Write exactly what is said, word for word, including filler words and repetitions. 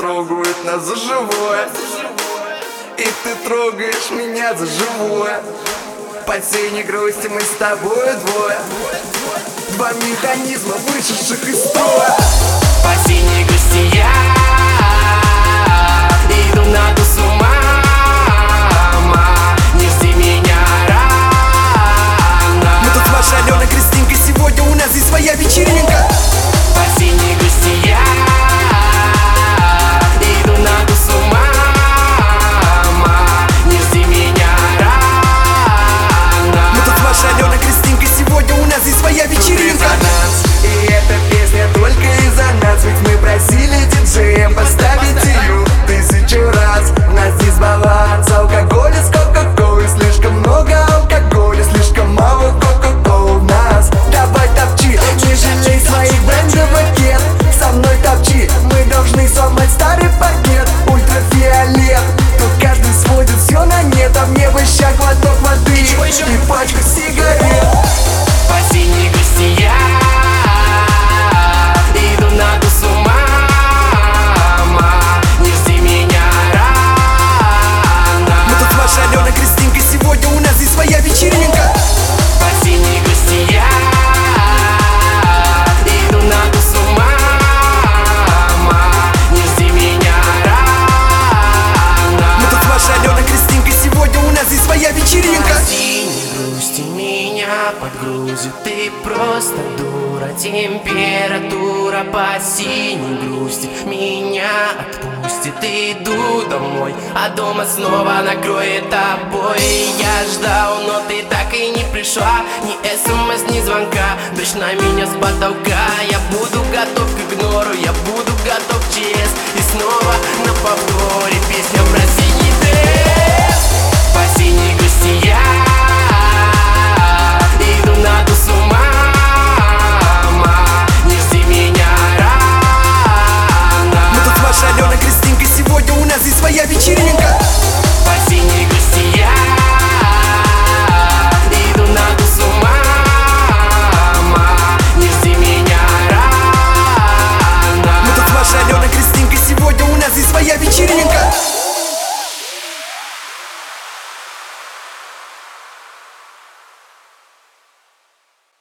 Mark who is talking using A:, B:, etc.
A: трогают нас за живое. И ты трогаешь меня за живое. Под синей грусти мы с тобой двое. Два механизма, вышедших из строя.
B: По синей грусти я иду на тусу, мама, не жди меня рано.
A: Мы тут с вашей Аленой Кристинкой, сегодня у нас здесь своя вечеринка.
B: По синей грусти я иду на тусу, мама, не жди меня рано.
A: Мы тут с вашей Аленой Кристинкой, сегодня у нас здесь своя вечеринка. И эта песня только из-за нас, ведь мы просили диджеем поставить ее тысячу раз. У нас здесь баланс алкоголя с кока-колой. Слишком много алкоголя, слишком мало кока-колы в нас. Давай топчи, не жалей своих брендовых кет. Со мной топчи, мы должны сломать старый паркет. Ультрафиолет, тут каждый сводит все на нет. А мне бы ща глоток воды и пачку сигарет.
B: По синей грусти я иду на тусу, мама, не жди меня рано.
A: Мы тут с вашей Аленой Кристинкой, сегодня у нас здесь своя вечеринка.
B: По синей грусти я иду на тусу, мама, не жди меня рано.
A: Мы тут с вашей Аленой Кристинкой, сегодня у нас здесь своя вечеринка.
B: По синей грусти меня подгрузит, ты просто дура. Температура по синей грусти меня отпустит. Иду домой, а дома снова накроет обои. Я ждал, но ты так и не пришла. Ни смс, ни звонка, дождь на меня с потолка. Я буду готов к игнору, я буду готов к ЧС. И снова на повторе песня про синий дресс. По синей грусти я иду на тусу, мама, не жди меня рано.
A: Мы тут с вашей Аленой Кристинкой, сегодня у нас здесь своя вечеринка.
B: По синей грусти я иду на тусу, мама, не жди меня рано.
A: Мы тут с вашей Аленой Кристинкой, сегодня у нас здесь своя вечеринка.